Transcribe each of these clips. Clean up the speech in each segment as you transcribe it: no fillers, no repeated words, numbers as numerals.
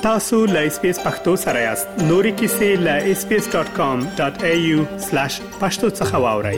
tasu.lspacepakto سره یاست. نوري kisi.lspace.com.au/pakto څخه واورئ.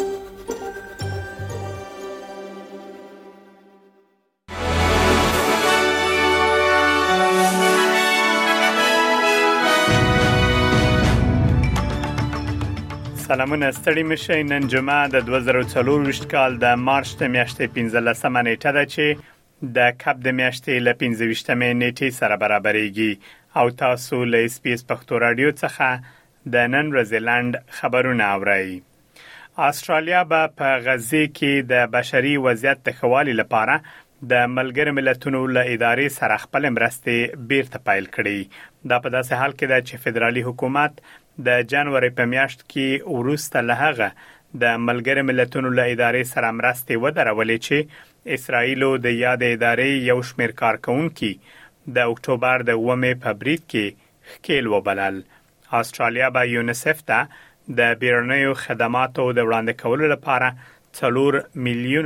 سلامونه ستړي مشه. نن جمعه د 2024 کال د مارچ د میاشتې 15مه نیټه ده چې د کب د میاشتې ل 25مه نیټې سره برابرېږي او تاسو له اسپیس پښتو رادیو څخه د نن ورځې لاند خبرونه اورئ. استرالیا به په غزه کې د بشري وضعیت د ښه والي لپاره د ملګرو ملتونو له ادارې سره خپل مرستې بیرته پیل کړي. دا په داسې حال کې ده چې فدرالي حکومت د جنوري په میاشت کې وروسته له هغه د ملګرو ملتونو له ادارې سره مرستې ودرولې چې اسرائیل د یاد ادارې یو شمېر کارکونکي د اکتوبر د 9 په برید کې ښکیل وبلل. استرالیا به یونیسف ته د بیرونیو خدماتو د وړاندې کولو لپاره $4 میلیون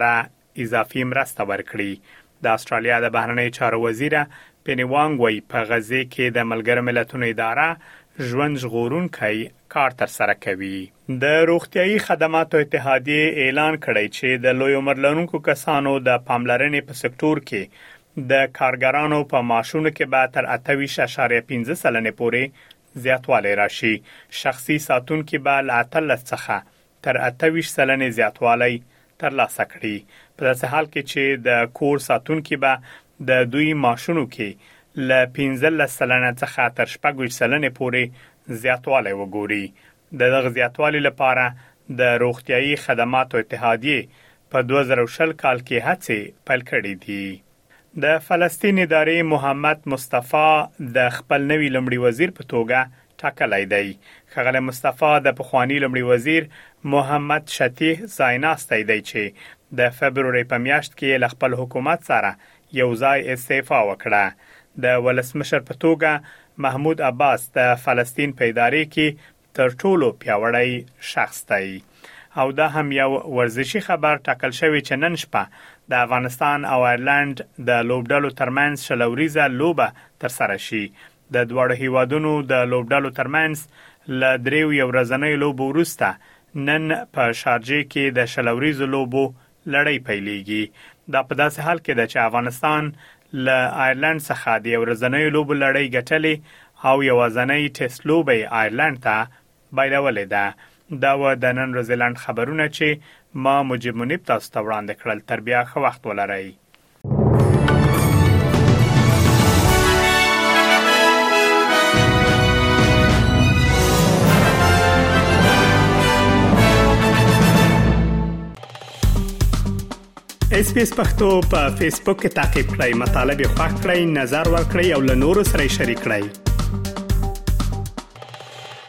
اضافي مرسته ورکړي. د استرالیا د بهرنیو چارو وزیره پینی وانګ وايي په غزه کې د ملګرو ملتونو اداره ژوند ژغورونکی کار تر سره کوي. د روغتيایي خدماتو اتحادیه اعلان کړی چې د لوی عمر لرونکو کسانو د پاملرنې په سکتور کې د کارګرانو په معاشونو کې به تر 28.5 سلنه پورې زیاتوالی راشي. شخصي ساتونکو به له 13 څخه تر 28 سلنه زیاتوالی ترلاسه کړي. په داسې حال کې چې د کور ساتونکو به د دوی معاشونو کې له 15 سلنه څخه تر 16 سلنه پورې زیاتوالی وګوري. دغه زیاتوالی لپاره د روغتيایي خدماتو اتحادیه په 2020 کال کې هڅې پیل کړې دي. د فلسطین ادارې محمد مصطفی د خپل نوي لمړي وزیر په توګه ټاکلی دی. ښاغلی مصطفی د پخوانی لمړي وزیر محمد شتیح زایناستی دی چې د فبروري په میاشت کې له خپل حکومت سره یو ځای استعفا وکړه. د ولسمشر په توګه محمود عباس د فلسطین په ادارې کې تر ټولو پیاوړی شخص دی. او دا هم یو ورزشي خبر ټاکل شوی چې نن شپه د افغانستان او ایرلند د لوبډلو ترمنځ شلوریزه لوبه ترسره شي. د دواړو هیوادونو د لوبډلو ترمنځ له دریو یو ورځنۍ لوبو وروسته نن په شارجه کې د شلوریزو لوبو لړۍ پیلېږي. دا په داسې حال کې ده چې افغانستان له ایرلند څخه د یو ورځنۍ لوبو لړۍ ګټلې او یوازنۍ ټیسټ لوبه ایرلند ته بایلولې ده. دا و د نن ورځې لاند خبرونه چې ما مجيب منیب تاسو ته وړاندې کړل. تر بیا ښه وخت ولرئ. اسپیس پښتو په فیسبوک کې تعقیب کړئ. مطالب یې خوښ کړئ، نظر ورکړئ او له نورو سره شریک کړئ.